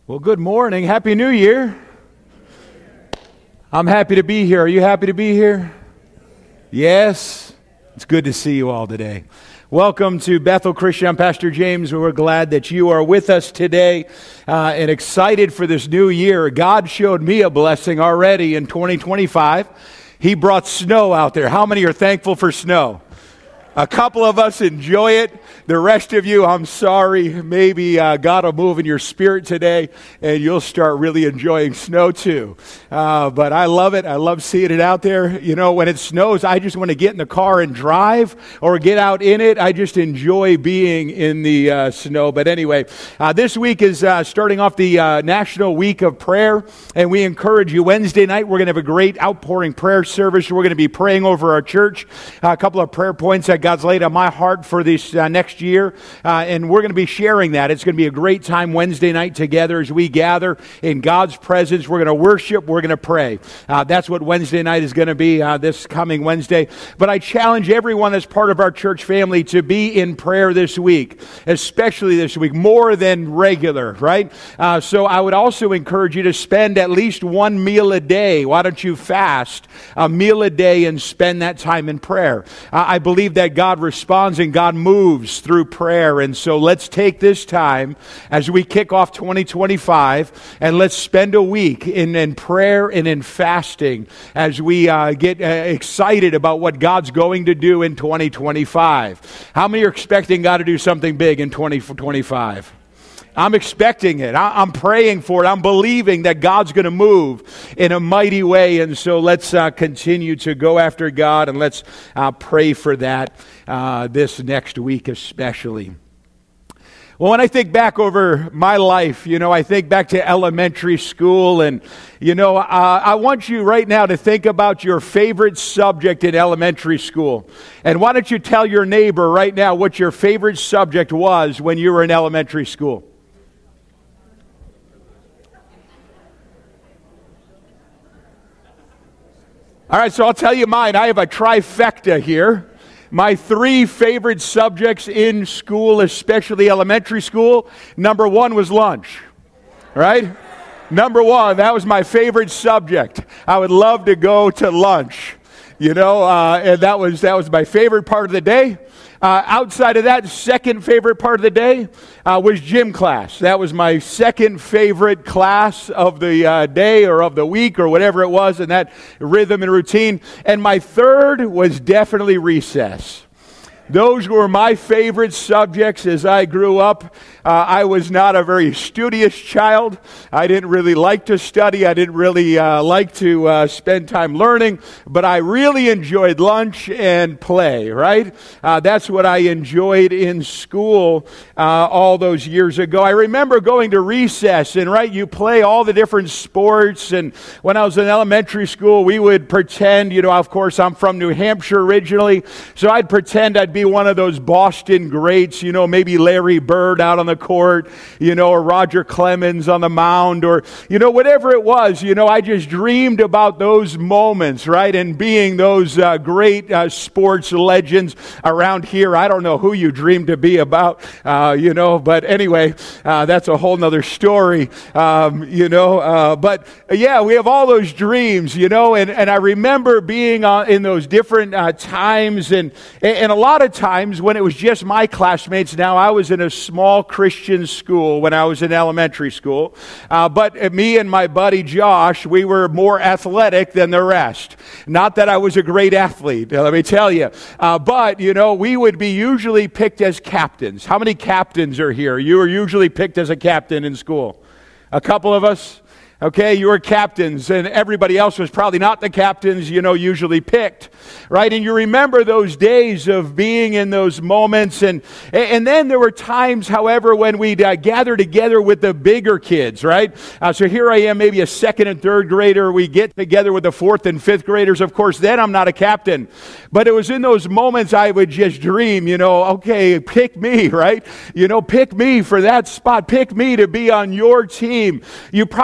Well, good morning. Happy New Year. I'm happy to be here. Are you happy to be here? Yes. It's good to see you all today. Welcome to Bethel Christian. I'm Pastor James. We're glad that you are with us today and excited for this new year. God showed me a blessing already in 2025. He brought snow out there. How many are thankful for snow? A couple of us enjoy it. The rest of you, I'm sorry. Maybe God will move in your spirit today and you'll start really enjoying snow too. But I love it. I love seeing it out there. You know, when it snows, I just want to get in the car and drive or get out in it. I just enjoy being in the snow. But anyway, this week is starting off the National Week of Prayer. And we encourage you, Wednesday night, we're going to have a great outpouring prayer service. We're going to be praying over our church. A couple of prayer points that God's laid on my heart for this next year, and we're going to be sharing that. It's going to be a great time Wednesday night together as we gather in God's presence. We're going to worship. We're going to pray. That's what Wednesday night is going to be this coming Wednesday. But I challenge everyone that's part of our church family to be in prayer this week, especially this week, more than regular, right? So I would also encourage you to spend at least one meal a day. Why don't you fast a meal a day and spend that time in prayer? I believe that God responds and God moves through prayer. And so let's take this time as we kick off 2025 and let's spend a week in prayer and in fasting as we get excited about what God's going to do in 2025. How many are expecting God to do something big in 2025? I'm expecting it. I'm praying for it. I'm believing that God's going to move in a mighty way. And so let's continue to go after God and let's pray for that this next week especially. Well, when I think back over my life, I think back to elementary school and, I want you right now to think about your favorite subject in elementary school. And why don't you tell your neighbor right now what your favorite subject was when you were in elementary school? All right, so I'll tell you mine. I have a trifecta here. My three favorite subjects in school, especially elementary school, number one was lunch, right? Number one, that was my favorite subject. I would love to go to lunch, and that was my favorite part of the day. Outside of that, second favorite part of the day was gym class. That was my second favorite class of the day or of the week or whatever it was in that rhythm and routine. And my third was definitely recess. Those were my favorite subjects as I grew up. I was not a very studious child. I didn't really like to study. I didn't really like to spend time learning. But I really enjoyed lunch and play, right? That's what I enjoyed in school all those years ago. I remember going to recess and, right, you play all the different sports. And when I was in elementary school, we would pretend, of course, I'm from New Hampshire originally. So I'd pretend I'd be one of those Boston greats, maybe Larry Bird out on the court, or Roger Clemens on the mound, or, whatever it was, I just dreamed about those moments, right? And being those great sports legends around here. I don't know who you dreamed to be about, but anyway, that's a whole nother story, but yeah, we have all those dreams, and I remember being in those different times and a lot of times when it was just my classmates. Now, I was in a small Christian school when I was in elementary school, but me and my buddy Josh, we were more athletic than the rest. Not that I was a great athlete, let me tell you, but, we would be usually picked as captains. How many captains are here? You were usually picked as a captain in school. A couple of us? Okay, you were captains, and everybody else was probably not the captains, usually picked, right? And you remember those days of being in those moments, and then there were times, however, when we'd gather together with the bigger kids, right? So here I am, maybe a second and third grader. We get together with the fourth and fifth graders. Of course, then I'm not a captain, but it was in those moments I would just dream, okay, pick me, right? Pick me for that spot. Pick me to be on your team. You probably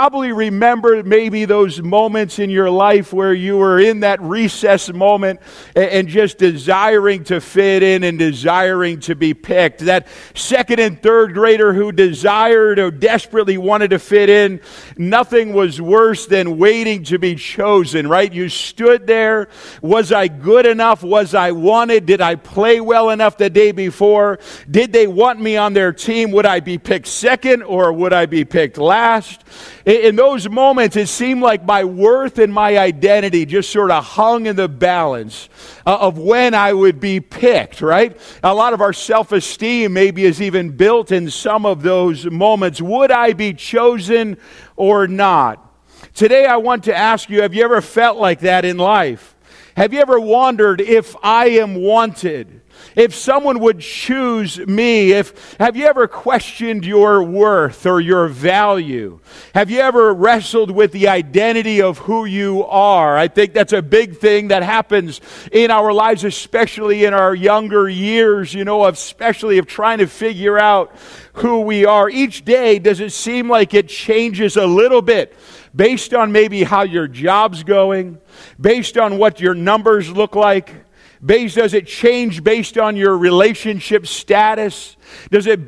remember maybe those moments in your life where you were in that recess moment and just desiring to fit in and desiring to be picked? That second and third grader who desired or desperately wanted to fit in, nothing was worse than waiting to be chosen, right? You stood there. Was I good enough? Was I wanted? Did I play well enough the day before? Did they want me on their team? Would I be picked second or would I be picked last? In those moments, it seemed like my worth and my identity just sort of hung in the balance of when I would be picked, right? A lot of our self-esteem maybe is even built in some of those moments. Would I be chosen or not? Today I want to ask you, have you ever felt like that in life? Have you ever wondered if I am wanted? If someone would choose me? Have you ever questioned your worth or your value? Have you ever wrestled with the identity of who you are? I think that's a big thing that happens in our lives, especially in our younger years, especially of trying to figure out who we are. Each day, does it seem like it changes a little bit based on maybe how your job's going, based on what your numbers look like? Does it change based on your relationship status? Is it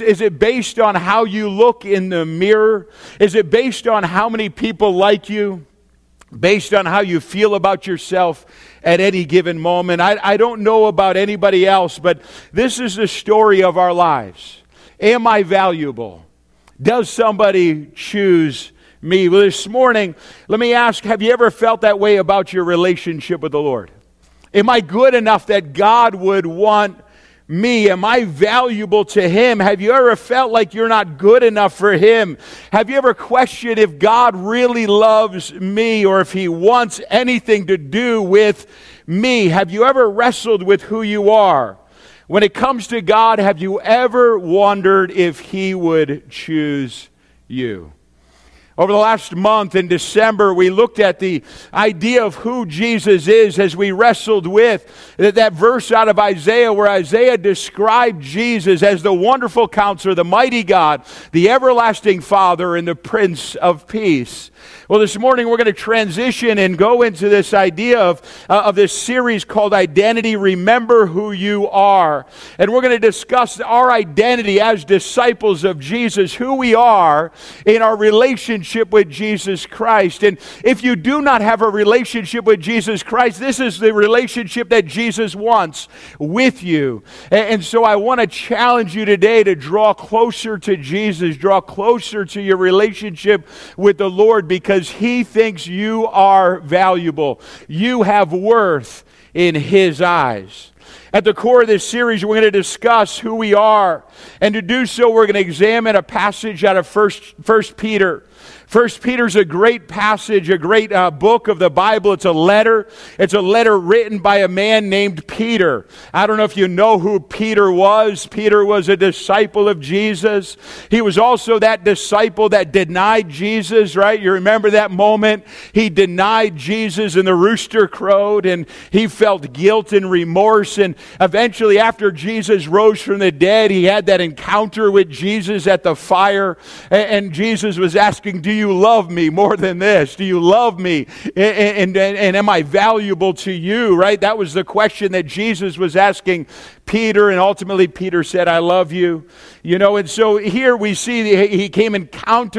based on how you look in the mirror? Is it based on how many people like you? Based on how you feel about yourself at any given moment? I don't know about anybody else, but this is the story of our lives. Am I valuable? Does somebody choose me? Well, this morning, let me ask, have you ever felt that way about your relationship with the Lord? Am I good enough that God would want me? Am I valuable to Him? Have you ever felt like you're not good enough for Him? Have you ever questioned if God really loves me or if He wants anything to do with me? Have you ever wrestled with who you are? When it comes to God, have you ever wondered if He would choose you? Over the last month in December, we looked at the idea of who Jesus is as we wrestled with that verse out of Isaiah where Isaiah described Jesus as the wonderful counselor, the mighty God, the everlasting Father, and the Prince of Peace. Well, this morning we're going to transition and go into this idea of this series called Identity, Remember Who You Are. And we're going to discuss our identity as disciples of Jesus, who we are in our relationship with Jesus Christ. And if you do not have a relationship with Jesus Christ, this is the relationship that Jesus wants with you. And so I want to challenge you today to draw closer to Jesus, draw closer to your relationship with the Lord, because He thinks you are valuable. You have worth in His eyes. At the core of this series, we're going to discuss who we are. And to do so, we're going to examine a passage out of First Peter. First Peter is a great passage, a great book of the Bible. It's a letter. It's a letter written by a man named Peter. I don't know if you know who Peter was. Peter was a disciple of Jesus. He was also that disciple that denied Jesus, right? You remember that moment? He denied Jesus and the rooster crowed, and he felt guilt and remorse. And eventually, after Jesus rose from the dead, he had that encounter with Jesus at the fire. And Jesus was asking, do you love me more than this? Do you love me? And am I valuable to you? Right? That was the question that Jesus was asking Peter, and ultimately Peter said, I love you. And so here we see he came in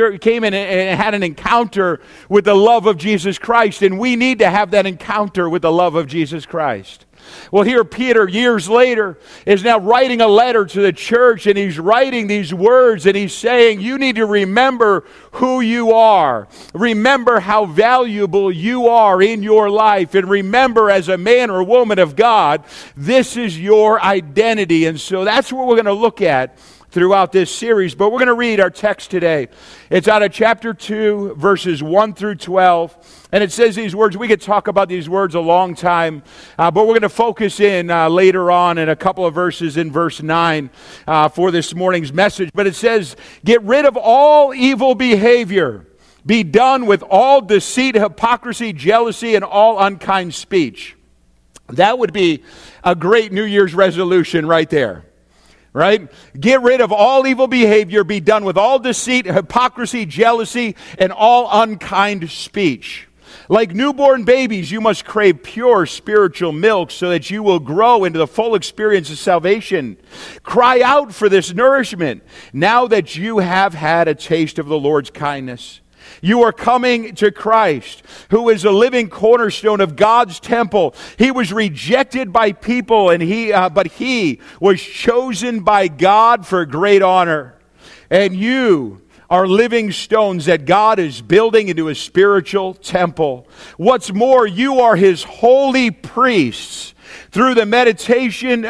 and had an encounter with the love of Jesus Christ, and we need to have that encounter with the love of Jesus Christ. Well, here Peter, years later, is now writing a letter to the church, and he's writing these words, and he's saying, you need to remember who you are. Remember how valuable you are in your life, and remember as a man or woman of God, this is your identity. And so that's what we're going to look at throughout this series. But we're going to read our text today. It's out of chapter 2, verses 1 through 12. And it says these words. We could talk about these words a long time, but we're going to focus in later on in a couple of verses in verse 9 for this morning's message. But it says, get rid of all evil behavior. Be done with all deceit, hypocrisy, jealousy, and all unkind speech. That would be a great New Year's resolution right there. right? Get rid of all evil behavior, be done with all deceit, hypocrisy, jealousy, and all unkind speech. Like newborn babies, you must crave pure spiritual milk so that you will grow into the full experience of salvation. Cry out for this nourishment now that you have had a taste of the Lord's kindness. You are coming to Christ, who is a living cornerstone of God's temple. He was rejected by people, but he was chosen by God for great honor. And you are living stones that God is building into a spiritual temple. What's more, you are His holy priests. Through the mediation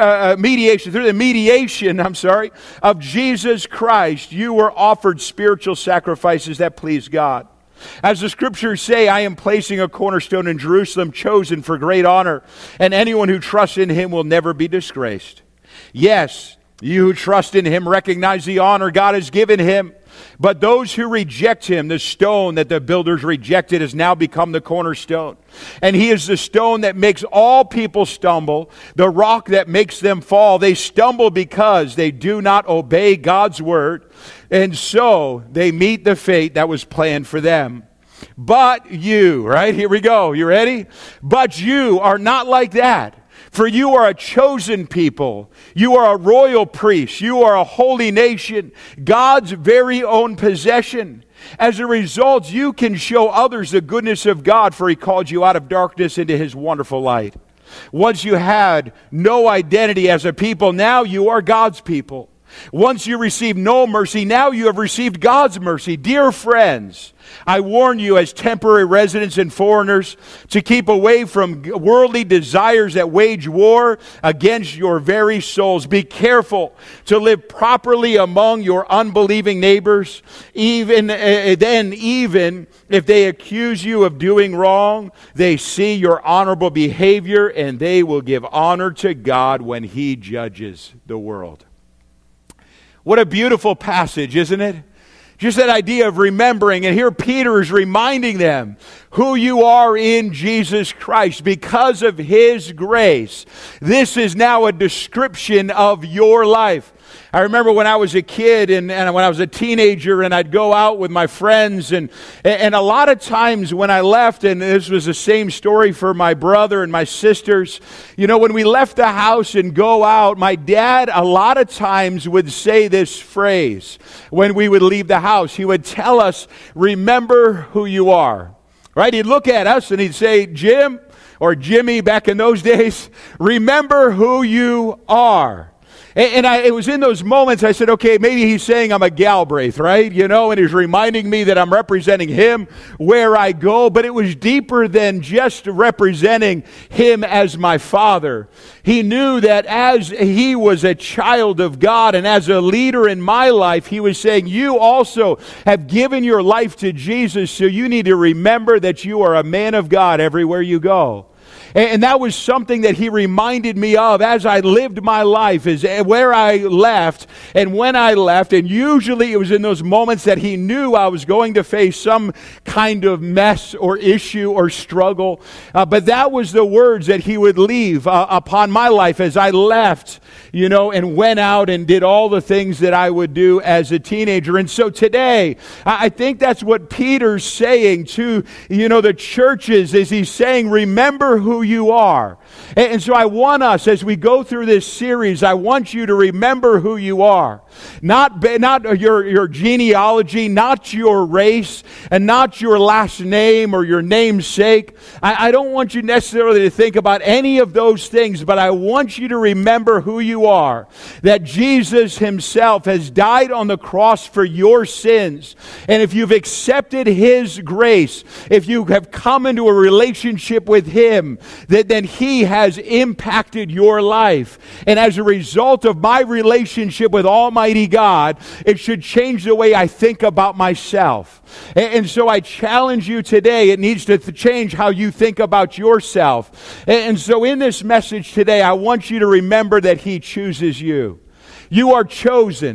of Jesus Christ, you were offered spiritual sacrifices that please God. As the scriptures say, I am placing a cornerstone in Jerusalem, chosen for great honor, and anyone who trusts in Him will never be disgraced. Yes, you who trust in Him recognize the honor God has given Him. But those who reject Him, the stone that the builders rejected has now become the cornerstone. And He is the stone that makes all people stumble, the rock that makes them fall. They stumble because they do not obey God's word, and so they meet the fate that was planned for them. But you, right? Here we go. You ready? But you are not like that. For you are a chosen people. You are a royal priest. You are a holy nation, God's very own possession. As a result, you can show others the goodness of God, for He called you out of darkness into His wonderful light. Once you had no identity as a people, now you are God's people. Once you received no mercy, now you have received God's mercy. Dear friends, I warn you as temporary residents and foreigners to keep away from worldly desires that wage war against your very souls. Be careful to live properly among your unbelieving neighbors. Even if they accuse you of doing wrong, they see your honorable behavior and they will give honor to God when He judges the world. What a beautiful passage, isn't it? Just that idea of remembering. And here Peter is reminding them who you are in Jesus Christ because of His grace. This is now a description of your life. I remember when I was a kid and when I was a teenager and I'd go out with my friends and a lot of times when I left, and this was the same story for my brother and my sisters, you know, when we left the house and go out, my dad a lot of times would say this phrase when we would leave the house. He would tell us, remember who you are. Right? He'd look at us and he'd say, Jim, or Jimmy back in those days, remember who you are. And it was in those moments I said, okay, maybe he's saying I'm a Galbraith, right? You know, and he's reminding me that I'm representing him where I go. But it was deeper than just representing him as my father. He knew that as he was a child of God and as a leader in my life, he was saying, you also have given your life to Jesus, so you need to remember that you are a man of God everywhere you go. And that was something that he reminded me of as I lived my life, is where I left and when I left. And usually it was in those moments that he knew I was going to face some kind of mess or issue or struggle. But that was the words that he would leave upon my life as I left, you know, and went out and did all the things that I would do as a teenager. And so today, I think that's what Peter's saying to, you know, the churches, is he's saying, remember who you are. And so I want us, as we go through this series, I want you to remember who you are. Not your genealogy, not your race, and not your last name or your namesake. I don't want you necessarily to think about any of those things, but I want you to remember who you are. That Jesus Himself has died on the cross for your sins. And if you've accepted His grace, if you have come into a relationship with Him, then He has impacted your life. And as a result of my relationship with Almighty God, it should change the way I think about myself. And so I challenge you today, it needs to change how you think about yourself. And so in this message today, I want you to remember that He chooses you. You are chosen.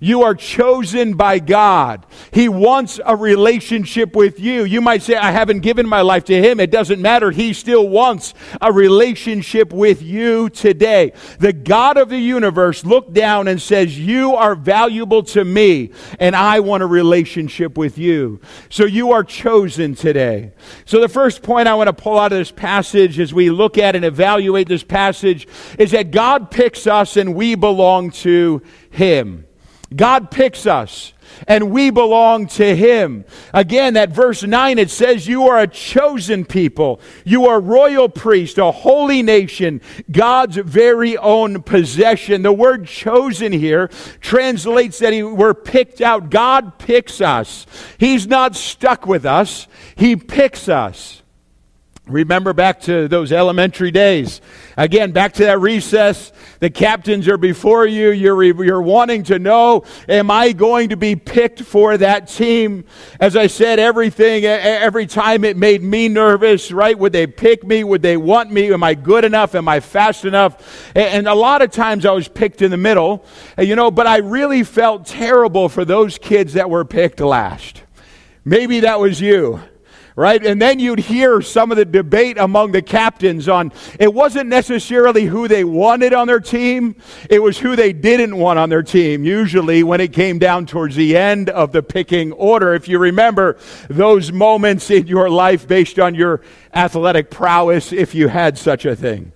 You are chosen by God. He wants a relationship with you. You might say, I haven't given my life to Him. It doesn't matter. He still wants a relationship with you today. The God of the universe looked down and says, you are valuable to me, and I want a relationship with you. So you are chosen today. So the first point I want to pull out of this passage as we look at and evaluate this passage is that God picks us and we belong to Him. God picks us, and we belong to Him. Again, that verse 9, it says, you are a chosen people. You are royal priest, a holy nation, God's very own possession. The word chosen here translates that we're picked out. God picks us. He's not stuck with us. He picks us. Remember back to those elementary days. Again, back to that recess. The captains are before you. You're wanting to know, am I going to be picked for that team? As I said, every time it made me nervous, right? Would they pick me? Would they want me? Am I good enough? Am I fast enough? And a lot of times I was picked in the middle, but I really felt terrible for those kids that were picked last. Maybe that was you. Right? And then you'd hear some of the debate among the captains on, it wasn't necessarily who they wanted on their team, it was who they didn't want on their team, usually when it came down towards the end of the picking order. If you remember those moments in your life based on your athletic prowess, if you had such a thing.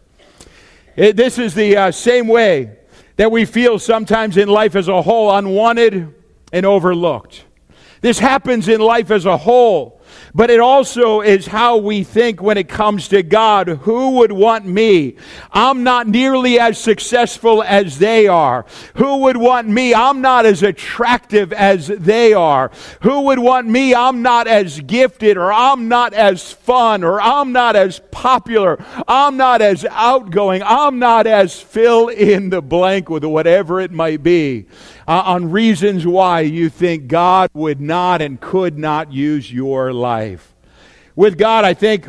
This is the same way that we feel sometimes in life as a whole, unwanted and overlooked. This happens in life as a whole. But it also is how we think when it comes to God. Who would want me? I'm not nearly as successful as they are. Who would want me? I'm not as attractive as they are. Who would want me? I'm not as gifted, or I'm not as fun, or I'm not as popular. I'm not as outgoing. I'm not as fill in the blank with whatever it might be. On reasons why you think God would not and could not use your life. With God, I think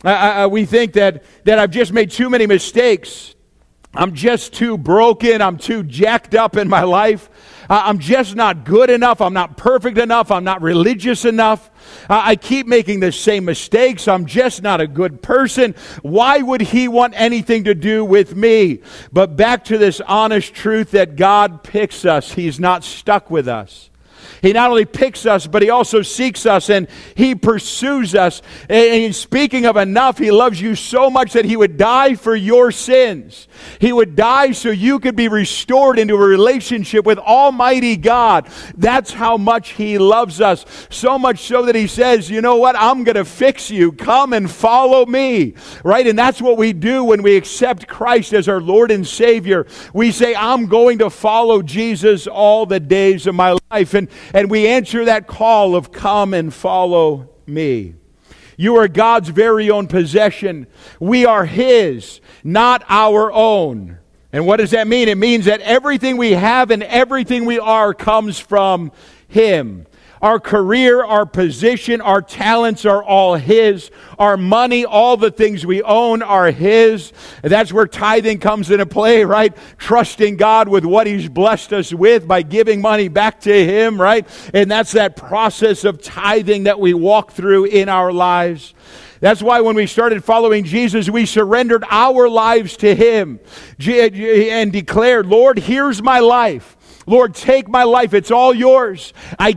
we think that I've just made too many mistakes. I'm just too broken. I'm too jacked up in my life. I'm just not good enough. I'm not perfect enough. I'm not religious enough. I keep making the same mistakes. I'm just not a good person. Why would He want anything to do with me? But back to this honest truth that God picks us. He's not stuck with us. He not only picks us, but He also seeks us and He pursues us. And speaking of enough, He loves you so much that He would die for your sins. He would die so you could be restored into a relationship with Almighty God. That's how much He loves us. So much so that He says, you know what? I'm going to fix you. Come and follow me. Right? And that's what we do when we accept Christ as our Lord and Savior. We say, I'm going to follow Jesus all the days of my life. And we answer that call of come and follow me. You are God's very own possession. We are His, not our own. And what does that mean? It means that everything we have and everything we are comes from Him. Our career, our position, our talents are all His. Our money, all the things we own are His. And that's where tithing comes into play, right? Trusting God with what He's blessed us with by giving money back to Him, right? And that's that process of tithing that we walk through in our lives. That's why when we started following Jesus, we surrendered our lives to Him and declared, Lord, here's my life. Lord, take my life. It's all yours. I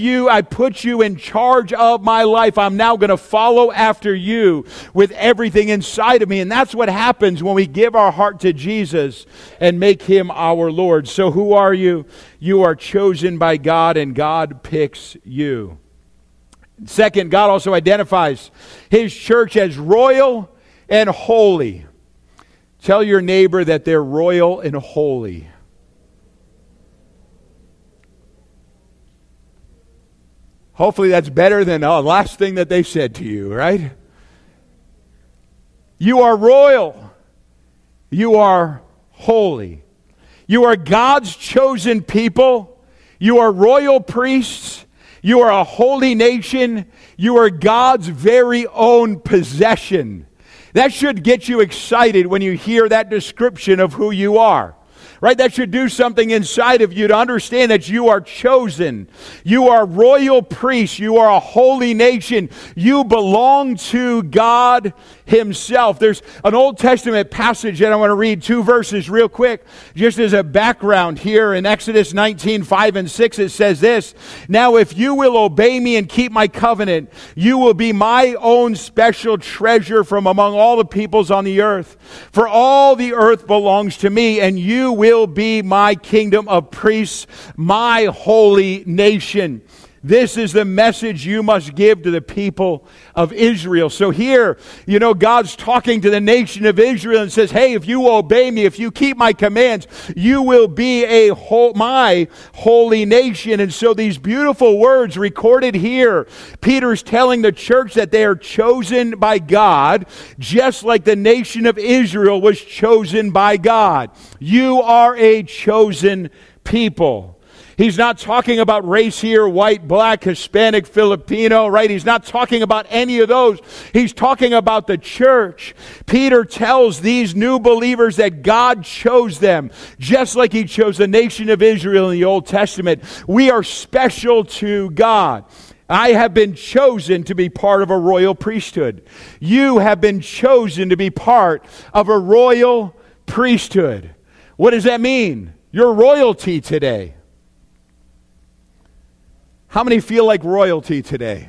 put you in charge of my life. I'm now going to follow after you with everything inside of me. And that's what happens when we give our heart to Jesus and make Him our Lord. So who are you? You are chosen by God, and God picks you. Second, God also identifies His church as royal and holy. Tell your neighbor that they're royal and holy. Hopefully that's better than the last thing that they said to you, right? You are royal. You are holy. You are God's chosen people. You are royal priests. You are a holy nation. You are God's very own possession. That should get you excited when you hear that description of who you are. right? That should do something inside of you to understand that you are chosen. You are royal priests. You are a holy nation. You belong to God Himself. There's an Old Testament passage that I want to read 2 verses real quick, just as a background here. In Exodus 19, 5 and 6, it says this: "Now if you will obey me and keep my covenant, you will be my own special treasure from among all the peoples on the earth. For all the earth belongs to me, and you will be my kingdom of priests, my holy nation." This is the message you must give to the people of Israel. So here, God's talking to the nation of Israel and says, hey, if you obey me, if you keep my commands, you will be my holy nation. And so these beautiful words recorded here, Peter's telling the church that they are chosen by God, just like the nation of Israel was chosen by God. You are a chosen people. He's not talking about race here, white, black, Hispanic, Filipino, right? He's not talking about any of those. He's talking about the church. Peter tells these new believers that God chose them, just like He chose the nation of Israel in the Old Testament. We are special to God. I have been chosen to be part of a royal priesthood. You have been chosen to be part of a royal priesthood. What does that mean? You're royalty today. How many feel like royalty today?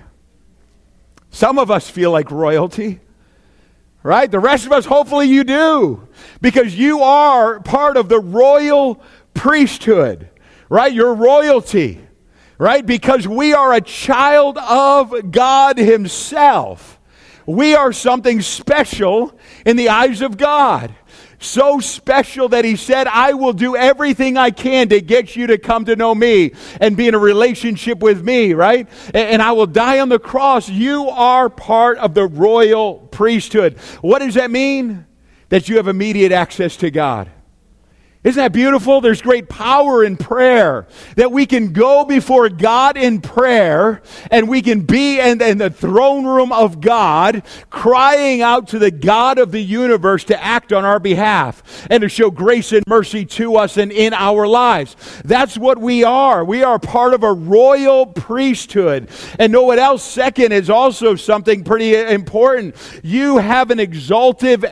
Some of us feel like royalty, right? The rest of us, hopefully you do, because you are part of the royal priesthood, right? You're royalty, right? Because we are a child of God Himself. We are something special in the eyes of God. So special that He said, I will do everything I can to get you to come to know me and be in a relationship with me, right? And I will die on the cross. You are part of the royal priesthood. What does that mean? That you have immediate access to God. Isn't that beautiful? There's great power in prayer. That we can go before God in prayer and we can be in the throne room of God, crying out to the God of the universe to act on our behalf and to show grace and mercy to us and in our lives. That's what we are. We are part of a royal priesthood. And know what else? Second is also something pretty important. You have an exalted,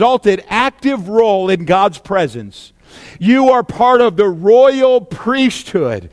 active role in God's presence. You are part of the royal priesthood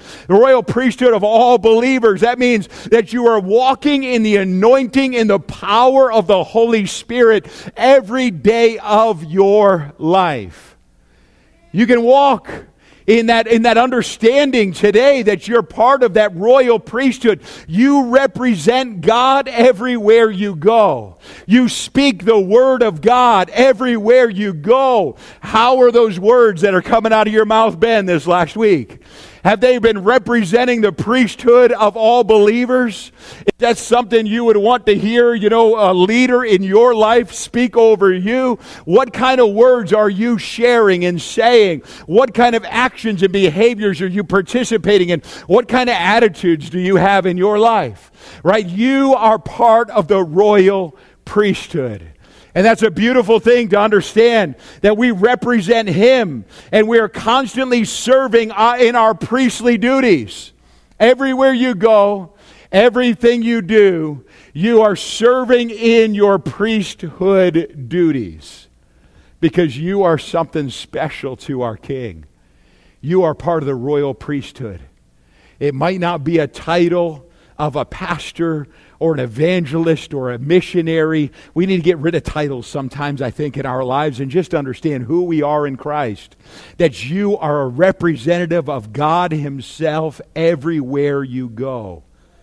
of all believers. That means that you are walking in the anointing, in the power of the Holy Spirit every day of your life. You can walk in that understanding today that you're part of that royal priesthood. You represent God everywhere you go. You speak the word of God everywhere you go. How are those words that are coming out of your mouth been this last week? Have they been representing the priesthood of all believers? If that's something you would want to hear, a leader in your life speak over you, what kind of words are you sharing and saying? What kind of actions and behaviors are you participating in? What kind of attitudes do you have in your life? Right? You are part of the royal priesthood. And that's a beautiful thing to understand, that we represent Him and we are constantly serving in our priestly duties. Everywhere you go, everything you do, you are serving in your priesthood duties because you are something special to our King. You are part of the royal priesthood. It might not be a title of a pastor or an evangelist or a missionary. We need to get rid of titles sometimes, I think, in our lives and just understand who we are in Christ. That you are a representative of God Himself everywhere you go.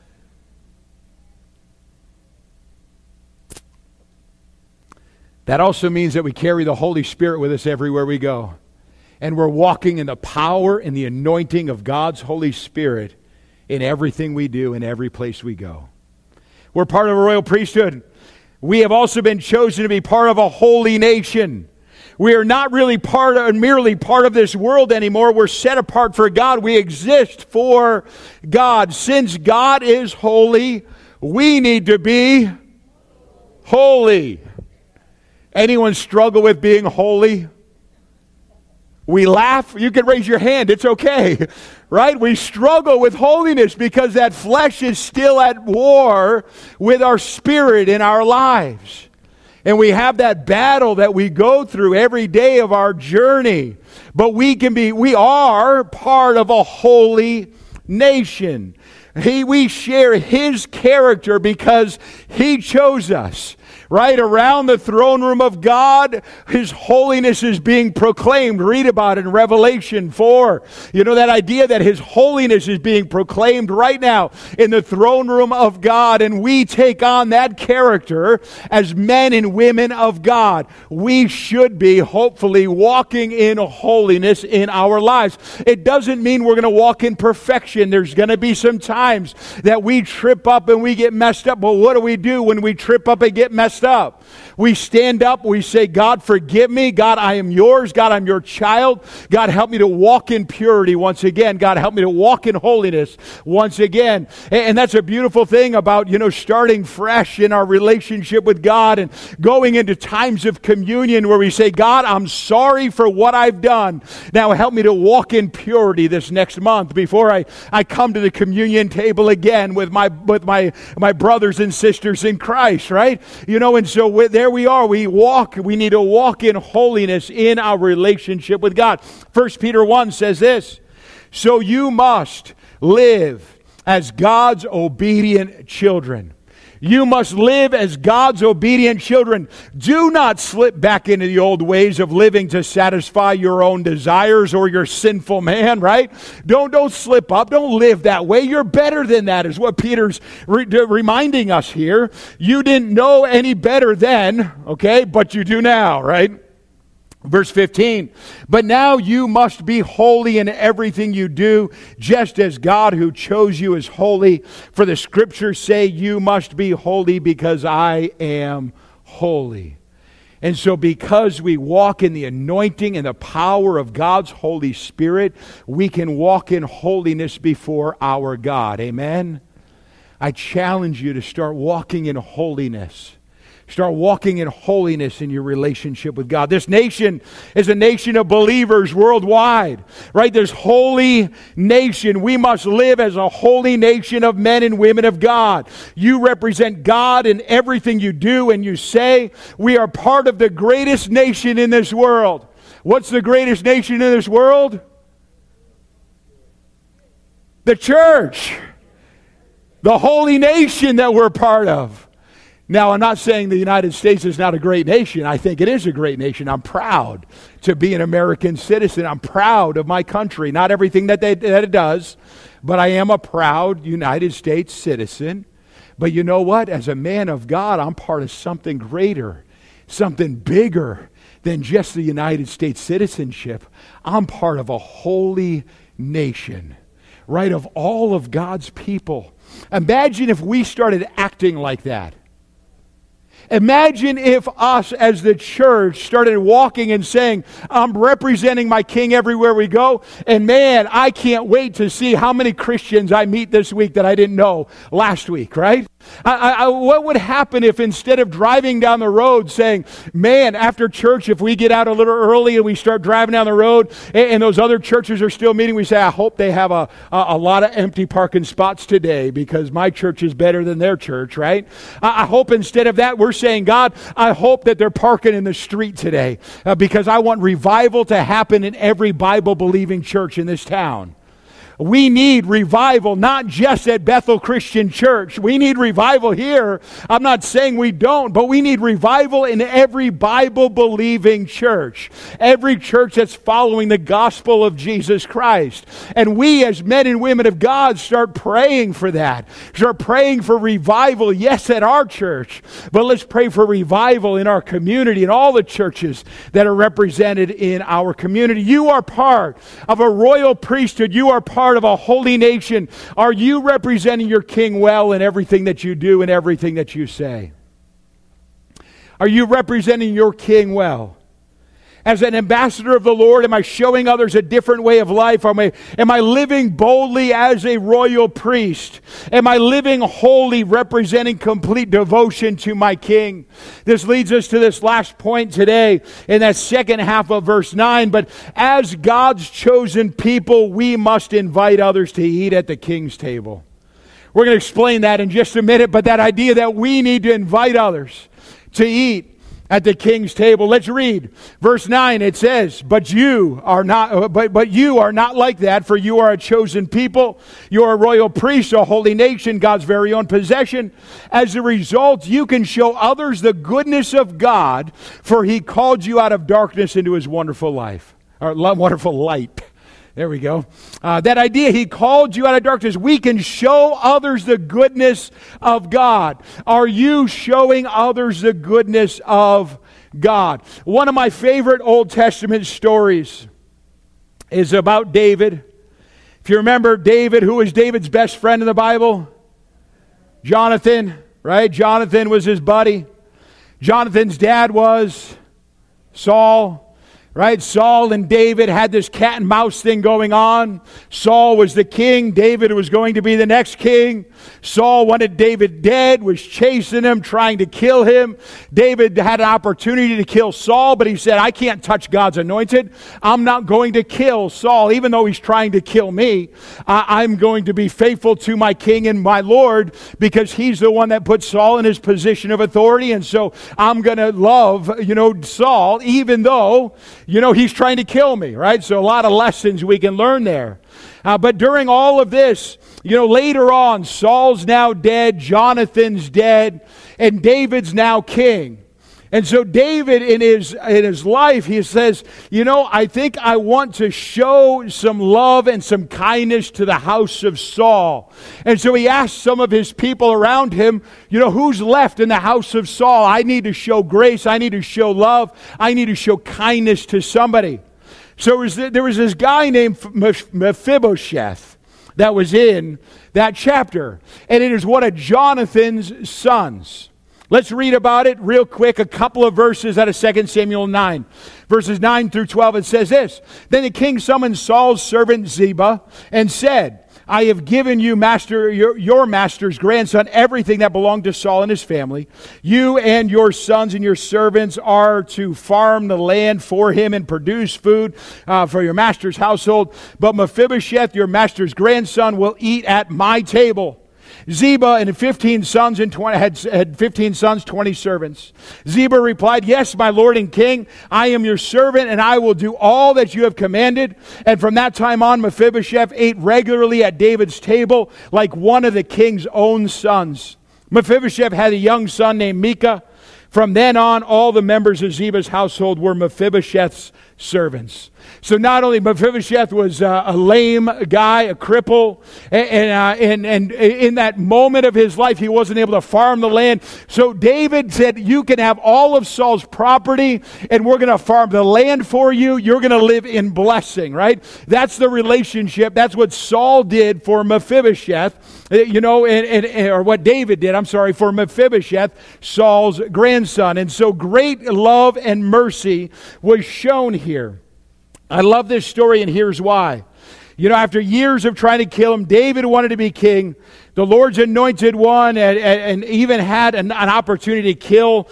That also means that we carry the Holy Spirit with us everywhere we go. And we're walking in the power and the anointing of God's Holy Spirit in everything we do, in every place we go. We're part of a royal priesthood. We have also been chosen to be part of a holy nation. We are not really merely part of this world anymore. We're set apart for God. We exist for God. Since God is holy, we need to be holy. Anyone struggle with being holy? We laugh. You can raise your hand. It's okay. Right? We struggle with holiness because that flesh is still at war with our spirit in our lives. And we have that battle that we go through every day of our journey. But we are part of a holy nation. We share His character because He chose us. Right around the throne room of God, His holiness is being proclaimed. Read about it in Revelation 4. You know that idea that His holiness is being proclaimed right now in the throne room of God, and we take on that character as men and women of God. We should be, hopefully, walking in holiness in our lives. It doesn't mean we're going to walk in perfection. There's going to be some times that we trip up and we get messed up. But what do we do when we trip up and get messed up? We stand up, we say, God, forgive me. God, I am yours. God, I'm your child. God, help me to walk in purity once again. God, help me to walk in holiness once again. And that's a beautiful thing about, starting fresh in our relationship with God and going into times of communion where we say, God, I'm sorry for what I've done. Now help me to walk in purity this next month before I come to the communion table again with my brothers and sisters in Christ, right? And so there we are. We need to walk in holiness in our relationship with God. 1 Peter 1 says this, so you must live as God's obedient children. You must live as God's obedient children. Do not slip back into the old ways of living to satisfy your own desires or your sinful man, right? Don't slip up. Don't live that way. You're better than that is what Peter's reminding us here. You didn't know any better then, okay, but you do now, right? Verse 15, but now you must be holy in everything you do, just as God who chose you is holy. For the scriptures say you must be holy because I am holy. And so because we walk in the anointing and the power of God's Holy Spirit, we can walk in holiness before our God. Amen? I challenge you to start walking in holiness. Start walking in holiness in your relationship with God. This nation is a nation of believers worldwide, right? This holy nation. We must live as a holy nation of men and women of God. You represent God in everything you do and you say. We are part of the greatest nation in this world. What's the greatest nation in this world? The church. The holy nation that we're part of. Now, I'm not saying the United States is not a great nation. I think it is a great nation. I'm proud to be an American citizen. I'm proud of my country. Not everything that it does, but I am a proud United States citizen. But you know what? As a man of God, I'm part of something greater, something bigger than just the United States citizenship. I'm part of a holy nation, right? Of all of God's people. Imagine if we started acting like that. Imagine if us as the church started walking and saying, I'm representing my King everywhere we go. And man, I can't wait to see how many Christians I meet this week that I didn't know last week, right? What would happen if instead of driving down the road saying, man, after church, if we get out a little early and we start driving down the road and those other churches are still meeting, we say, I hope they have a lot of empty parking spots today because my church is better than their church, right? I hope instead of that, we're saying, God, I hope that they're parking in the street today because I want revival to happen in every Bible-believing church in this town. We need revival, not just at Bethel Christian Church. We need revival here. I'm not saying we don't, but we need revival in every Bible-believing church. Every church that's following the gospel of Jesus Christ. And we as men and women of God start praying for that. Start praying for revival, yes, at our church. But let's pray for revival in our community and all the churches that are represented in our community. You are part of a royal priesthood. You are part of a holy nation. Are you representing your King well in everything that you do and everything that you say? Are you representing your King well? As an ambassador of the Lord, am I showing others a different way of life? Am I living boldly as a royal priest? Am I living holy, representing complete devotion to my King? This leads us to this last point today in that second half of verse 9. But as God's chosen people, we must invite others to eat at the King's table. We're going to explain that in just a minute, but that idea that we need to invite others to eat at the King's table. Let's read verse 9. It says, but you are not like that, for you are a chosen people. You are a royal priest, a holy nation, God's very own possession. As a result, you can show others the goodness of God, for He called you out of darkness into His wonderful life, or wonderful light. There we go. That idea, He called you out of darkness. We can show others the goodness of God. Are you showing others the goodness of God? One of my favorite Old Testament stories is about David. If you remember David, who was David's best friend in the Bible? Jonathan, right? Jonathan was his buddy. Jonathan's dad was Saul. Right? Saul and David had this cat and mouse thing going on. Saul was the king. David was going to be the next king. Saul wanted David dead, was chasing him, trying to kill him. David had an opportunity to kill Saul, but he said, I can't touch God's anointed. I'm not going to kill Saul, even though he's trying to kill me. I'm going to be faithful to my king and my Lord, because he's the one that put Saul in his position of authority. And so I'm going to love, Saul, even though he's trying to kill me, right? So a lot of lessons we can learn there. But during all of this, later on, Saul's now dead, Jonathan's dead, and David's now king. And so David, in his life, he says, I think I want to show some love and some kindness to the house of Saul. And so he asked some of his people around him, who's left in the house of Saul? I need to show grace. I need to show love. I need to show kindness to somebody. So there was this guy named Mephibosheth that was in that chapter. And it is one of Jonathan's sons. Let's read about it real quick, a couple of verses out of 2 Samuel 9. Verses 9 through 12, it says this. Then the king summoned Saul's servant Ziba and said, I have given you, your master's grandson, everything that belonged to Saul and his family. You and your sons and your servants are to farm the land for him and produce food for your master's household. But Mephibosheth, your master's grandson, will eat at my table. Ziba and 15 sons and had 15 sons, 20 servants. Ziba replied, yes, my lord and king, I am your servant, and I will do all that you have commanded. And from that time on, Mephibosheth ate regularly at David's table like one of the king's own sons. Mephibosheth had a young son named Micah. From then on, all the members of Ziba's household were Mephibosheth's servants. So not only Mephibosheth was a lame guy, a cripple, and in that moment of his life, he wasn't able to farm the land. So David said, you can have all of Saul's property, and we're going to farm the land for you. You're going to live in blessing, right? That's the relationship. That's what Saul did for Mephibosheth, or what David did, for Mephibosheth, Saul's grandson. And so great love and mercy was shown here. I love this story, and here's why. After years of trying to kill him, David wanted to be king. The Lord's anointed one, and even had an opportunity to kill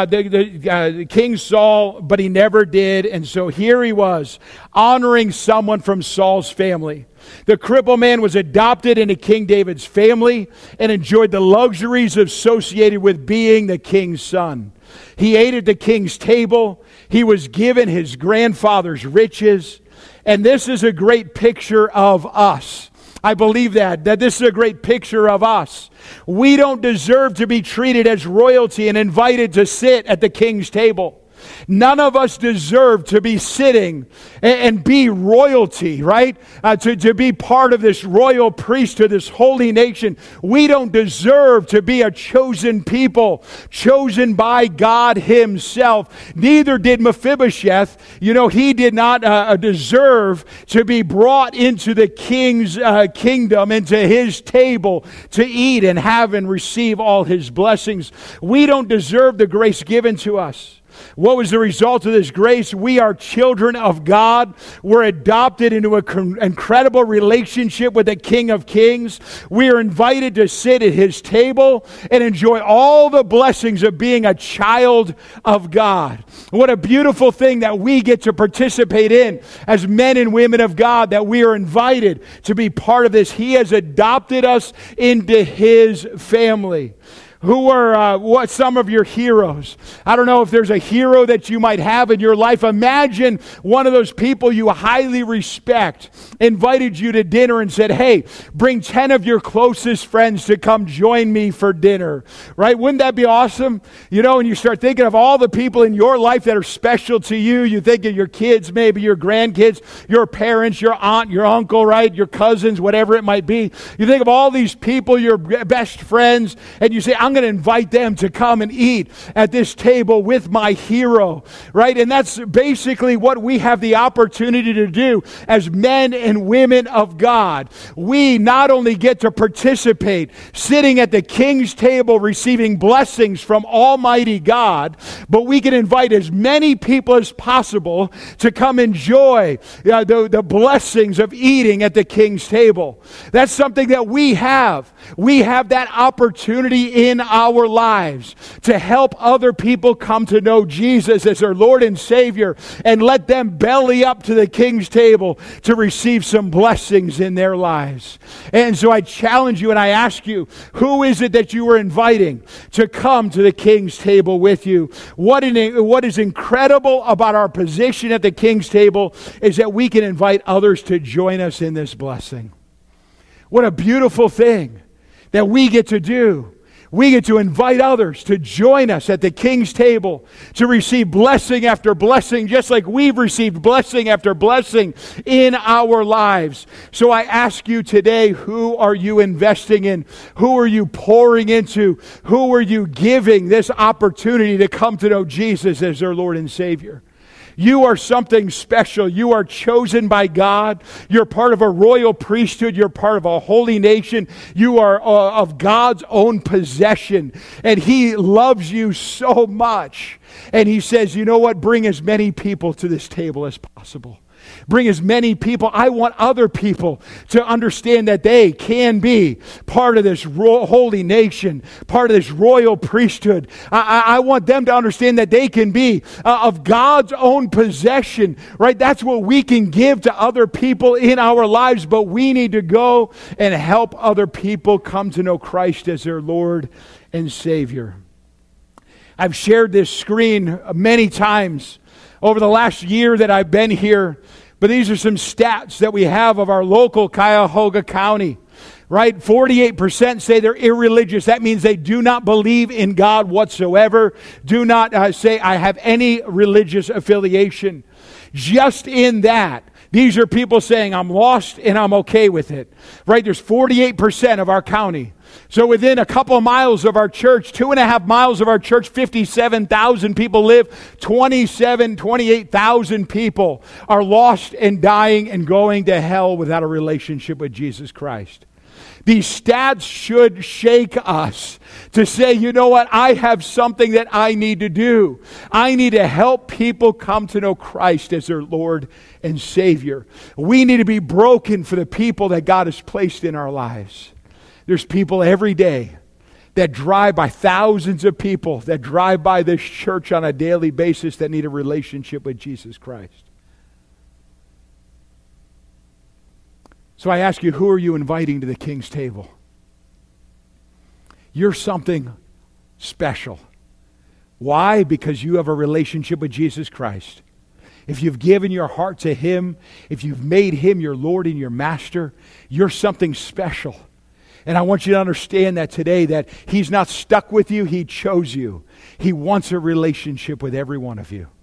the King Saul, but he never did. And so here he was, honoring someone from Saul's family. The crippled man was adopted into King David's family and enjoyed the luxuries associated with being the king's son. He ate at the king's table. He was given his grandfather's riches. And this is a great picture of us. I believe that this is a great picture of us. We don't deserve to be treated as royalty and invited to sit at the king's table. None of us deserve to be sitting and be royalty, right? To be part of this royal priesthood, this holy nation. We don't deserve to be a chosen people, chosen by God Himself. Neither did Mephibosheth. He did not deserve to be brought into the king's kingdom, into his table to eat and have and receive all his blessings. We don't deserve the grace given to us. What was the result of this grace? We are children of God. We're adopted into an incredible relationship with the King of Kings. We are invited to sit at His table and enjoy all the blessings of being a child of God. What a beautiful thing that we get to participate in as men and women of God, that we are invited to be part of this. He has adopted us into His family. Who are what some of your heroes? I don't know if there's a hero that you might have in your life. Imagine one of those people you highly respect invited you to dinner and said, hey, bring 10 of your closest friends to come join me for dinner. Right? Wouldn't that be awesome? You know, and you start thinking of all the people in your life that are special to you. You think of your kids, maybe your grandkids, your parents, your aunt, your uncle, right? Your cousins, whatever it might be. You think of all these people, your best friends, and you say, I'm going to invite them to come and eat at this table with my hero, right? And that's basically what we have the opportunity to do as men and women of God. We not only get to participate sitting at the King's table receiving blessings from Almighty God, but we can invite as many people as possible to come enjoy the blessings of eating at the King's table. That's something that we have. We have that opportunity in our lives to help other people come to know Jesus as their Lord and Savior, and let them belly up to the King's table to receive some blessings in their lives. And so I challenge you and I ask you, who is it that you are inviting to come to the King's table with you? What is incredible about our position at the King's table is that we can invite others to join us in this blessing. What a beautiful thing that we get to do. We get to invite others to join us at the King's table to receive blessing after blessing, just like we've received blessing after blessing in our lives. So I ask you today, who are you investing in? Who are you pouring into? Who are you giving this opportunity to come to know Jesus as their Lord and Savior? You are something special. You are chosen by God. You're part of a royal priesthood. You're part of a holy nation. You are of God's own possession. And He loves you so much. And He says, you know what? Bring as many people to this table as possible. Bring as many people. I want other people to understand that they can be part of this holy nation, part of this royal priesthood. I want them to understand that they can be of God's own possession, right? That's what we can give to other people in our lives, but we need to go and help other people come to know Christ as their Lord and Savior. I've shared this screen many times over the last year that I've been here, but these are some stats that we have of our local Cuyahoga County, right? 48% say they're irreligious. That means they do not believe in God whatsoever, do not say, I have any religious affiliation. Just in that, these are people saying, I'm lost and I'm okay with it, right? There's 48% of our county. So within a couple of miles of our church, 2.5 miles of our church, 57,000 people live. 28,000 people are lost and dying and going to hell without a relationship with Jesus Christ. These stats should shake us to say, you know what, I have something that I need to do. I need to help people come to know Christ as their Lord and Savior. We need to be broken for the people that God has placed in our lives. There's people every day that drive by, thousands of people that drive by this church on a daily basis that need a relationship with Jesus Christ. So I ask you, who are you inviting to the King's table? You're something special. Why? Because you have a relationship with Jesus Christ. If you've given your heart to Him, if you've made Him your Lord and your Master, you're something special. And I want you to understand that today, that He's not stuck with you, He chose you. He wants a relationship with every one of you.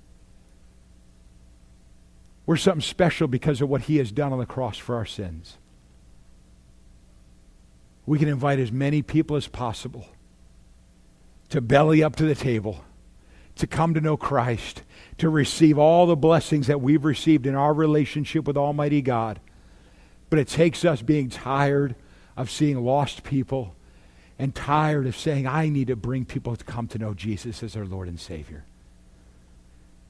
We're something special because of what He has done on the cross for our sins. We can invite as many people as possible to belly up to the table, to come to know Christ, to receive all the blessings that we've received in our relationship with Almighty God. But it takes us being tired of seeing lost people and tired of saying, I need to bring people to come to know Jesus as their Lord and Savior.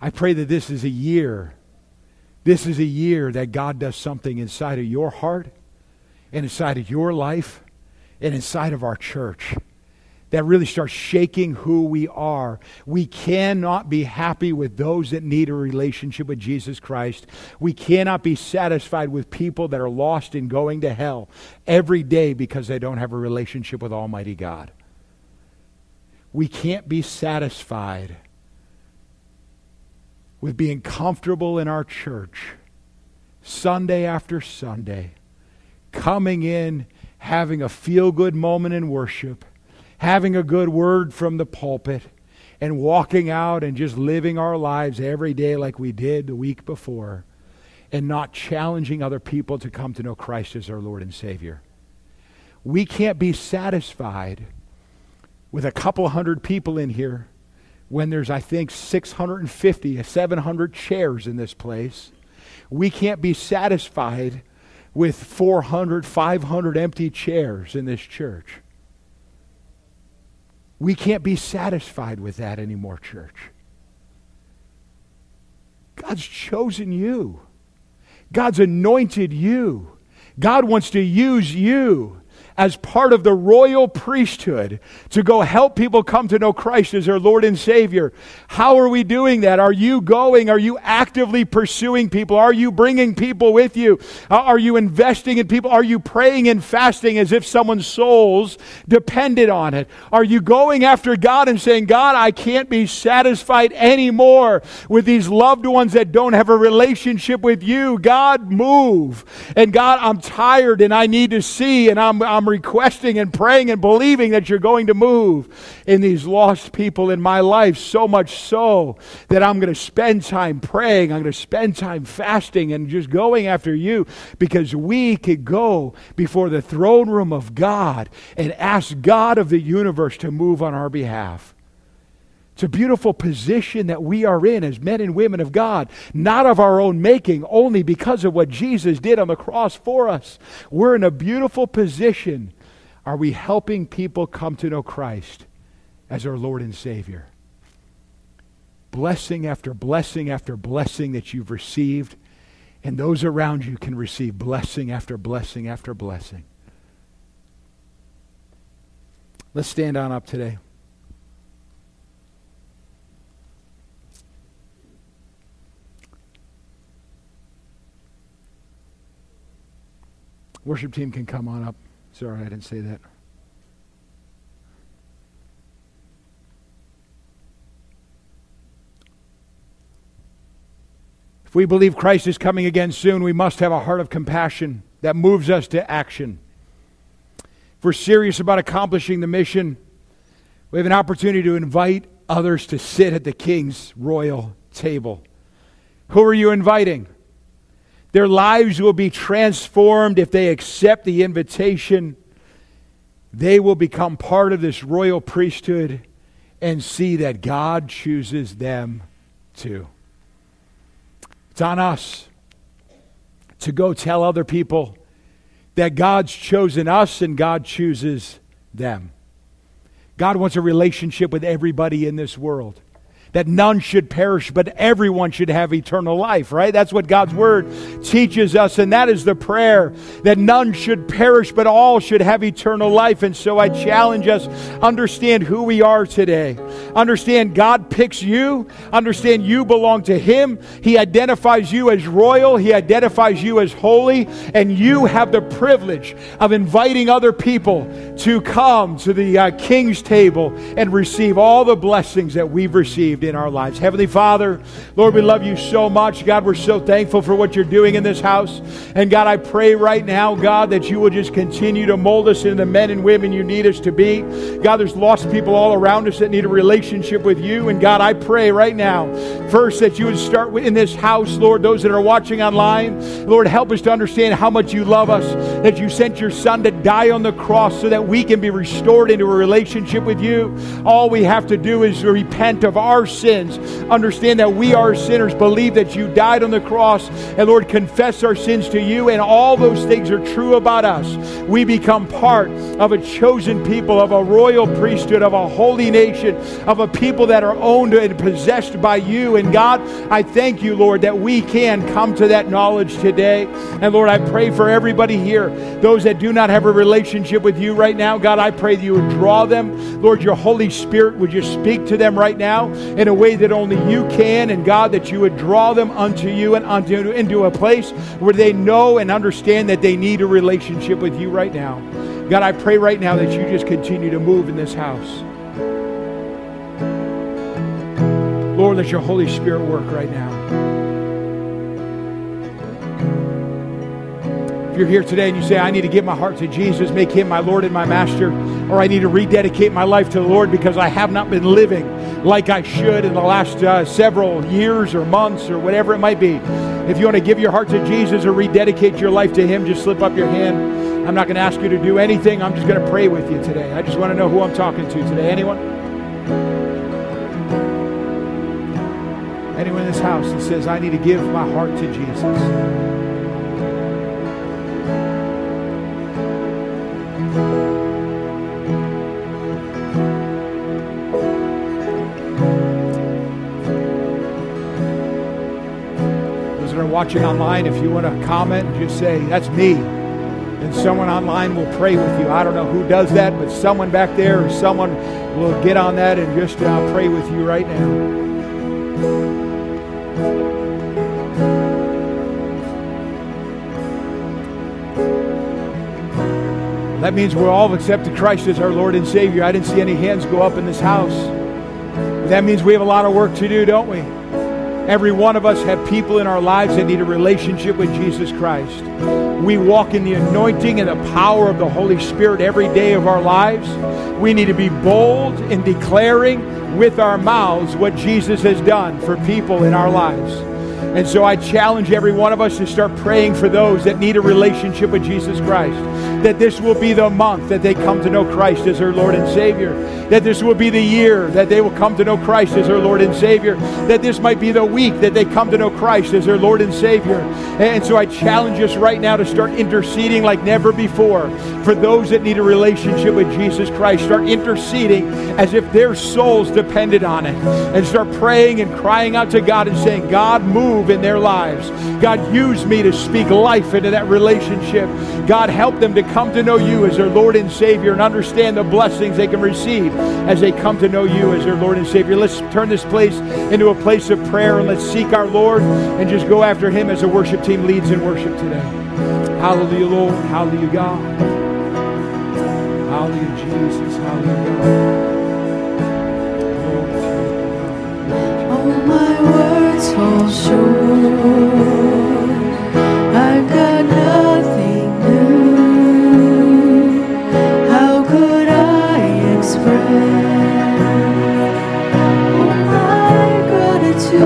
I pray that this is a year that God does something inside of your heart and inside of your life and inside of our church that really starts shaking who we are. We cannot be happy with those that need a relationship with Jesus Christ. We cannot be satisfied with people that are lost and going to hell every day because they don't have a relationship with Almighty God. We can't be satisfied with being comfortable in our church Sunday after Sunday, coming in, having a feel-good moment in worship, having a good word from the pulpit, and walking out and just living our lives every day like we did the week before, and not challenging other people to come to know Christ as our Lord and Savior. We can't be satisfied with a couple hundred people in here when there's, I think, 650, 700 chairs in this place. We can't be satisfied with 400, 500 empty chairs in this church. We can't be satisfied with that anymore, church. God's chosen you. God's anointed you. God wants to use you as part of the royal priesthood to go help people come to know Christ as their Lord and Savior. How are we doing that? Are you going? Are you actively pursuing people? Are you bringing people with you? Are you investing in people? Are you praying and fasting as if someone's souls depended on it? Are you going after God and saying, God, I can't be satisfied anymore with these loved ones that don't have a relationship with you. God, move. And God, I'm tired and I need to see, and I'm requesting and praying and believing that you're going to move in these lost people in my life, so much so that I'm going to spend time praying, I'm going to spend time fasting and just going after you, because we could go before the throne room of God and ask God of the universe to move on our behalf. It's a beautiful position that we are in as men and women of God, not of our own making, only because of what Jesus did on the cross for us. We're in a beautiful position. Are we helping people come to know Christ as our Lord and Savior? Blessing after blessing after blessing that you've received, and those around you can receive blessing after blessing after blessing. Let's stand on up today. Worship team can come on up. Sorry, I didn't say that. If we believe Christ is coming again soon, we must have a heart of compassion that moves us to action. If we're serious about accomplishing the mission, we have an opportunity to invite others to sit at the King's royal table. Who are you inviting? Their lives will be transformed if they accept the invitation. They will become part of this royal priesthood and see that God chooses them too. It's on us to go tell other people that God's chosen us and God chooses them. God wants a relationship with everybody in this world. That none should perish, but everyone should have eternal life, right? That's what God's Word teaches us, and that is the prayer, that none should perish, but all should have eternal life. And so I challenge us, understand who we are today. Understand God picks you. Understand you belong to Him. He identifies you as royal. He identifies you as holy. And you have the privilege of inviting other people to come to the King's table and receive all the blessings that we've received in our lives. Heavenly Father, Lord, we love you so much. God, we're so thankful for what you're doing in this house. And God, I pray right now, God, that you will just continue to mold us into the men and women you need us to be. God, there's lost people all around us that need a relationship with you. And God, I pray right now, first, that you would start in this house, Lord, those that are watching online. Lord, help us to understand how much you love us, that you sent your Son to die on the cross so that we can be restored into a relationship with you. All we have to do is repent of our sins, understand that we are sinners, believe that you died on the cross, and Lord, confess our sins to you, and all those things are true about us. We become part of a chosen people, of a royal priesthood, of a holy nation, of a people that are owned and possessed by you. And God, I thank you, Lord, that we can come to that knowledge today. And Lord, I pray for everybody here, those that do not have a relationship with you right now. God, I pray that you would draw them. Lord, your Holy Spirit would just speak to them right now in a way that only you can. And God, that you would draw them unto you and into a place where they know and understand that they need a relationship with you right now. God, I pray right now that you just continue to move in this house. Lord, let your Holy Spirit work right now. If you're here today and you say, I need to give my heart to Jesus, make him my Lord and my Master, or I need to rededicate my life to the Lord because I have not been living like I should in the last several years or months or whatever it might be. If you want to give your heart to Jesus or rededicate your life to him, just slip up your hand. I'm not going to ask you to do anything. I'm just going to pray with you today. I just want to know who I'm talking to today. Anyone? Anyone in this house that says, I need to give my heart to Jesus? Watching online, if you want to comment, just say, that's me. And someone online will pray with you. I don't know who does that, but someone back there or someone will get on that and just pray with you right now. That means we're all accepted Christ as our Lord and Savior. I didn't see any hands go up in this house. But that means we have a lot of work to do, don't we? Every one of us have people in our lives that need a relationship with Jesus Christ. We walk in the anointing and the power of the Holy Spirit every day of our lives. We need to be bold in declaring with our mouths what Jesus has done for people in our lives. And so I challenge every one of us to start praying for those that need a relationship with Jesus Christ. That this will be the month that they come to know Christ as their Lord and Savior. That this will be the year that they will come to know Christ as their Lord and Savior. That this might be the week that they come to know Christ as their Lord and Savior. And so I challenge us right now to start interceding like never before for those that need a relationship with Jesus Christ. Start interceding as if their souls depended on it. And start praying and crying out to God and saying, God, move in their lives. God, use me to speak life into that relationship. God, help them to come to know you as their Lord and Savior and understand the blessings they can receive as they come to know you as their Lord and Savior. Let's turn this place into a place of prayer and let's seek our Lord and just go after him as the worship team leads in worship today. Hallelujah, Lord. Hallelujah, God. Hallelujah, Jesus. Hallelujah, God. All my words fall short. I've got nothing new. How could I express all my gratitude?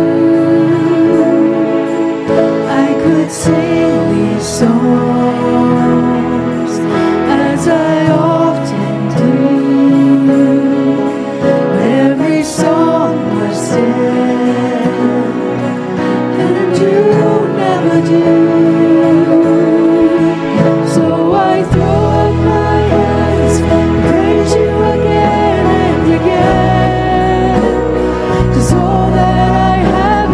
I could sing these songs as I often do, but every song was said, and you never do. So I throw up my hands, praise you again and again, 'cause all that I have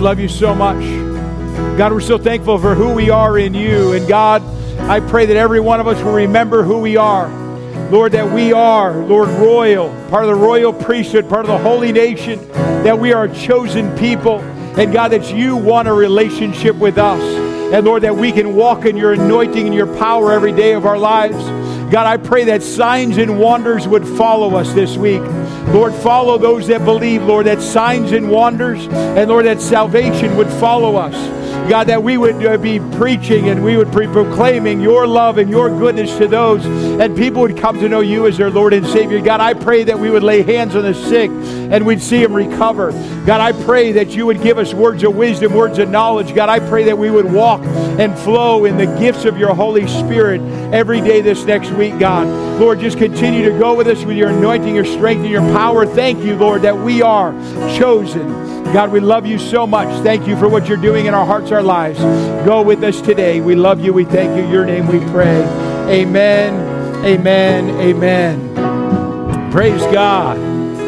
love you so much. God, we're so thankful for who we are in you. And God, I pray that every one of us will remember who we are. Lord, that we are, Lord, royal, part of the royal priesthood, part of the holy nation, that we are a chosen people. And God, that you want a relationship with us. And Lord, that we can walk in your anointing and your power every day of our lives. God, I pray that signs and wonders would follow us this week. Lord, follow those that believe, Lord, that signs and wonders, and Lord, that salvation would follow us. God, that we would be preaching and we would be proclaiming your love and your goodness to those, and people would come to know you as their Lord and Savior. God, I pray that we would lay hands on the sick and we'd see them recover. God, I pray that you would give us words of wisdom, words of knowledge. God, I pray that we would walk and flow in the gifts of your Holy Spirit every day this next week, God. Lord, just continue to go with us with your anointing, your strength, and your power. Thank you, Lord, that we are chosen. God, we love you so much. Thank you for what you're doing in our hearts, our lives. Go with us today. We love you. We thank you. Your name we pray. Amen. Amen. Amen. Praise God.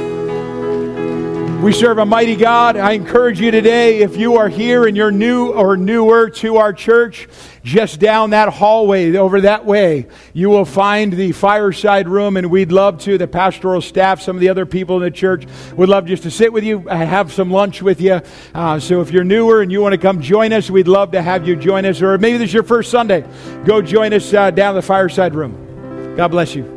We serve a mighty God. I encourage you today, if you are here and you're new or newer to our church, just down that hallway, over that way, you will find the fireside room, and we'd love to, the pastoral staff, some of the other people in the church, would love just to sit with you, have some lunch with you. So if you're newer and you want to come join us, we'd love to have you join us. Or maybe this is your first Sunday, go join us down the fireside room. God bless you.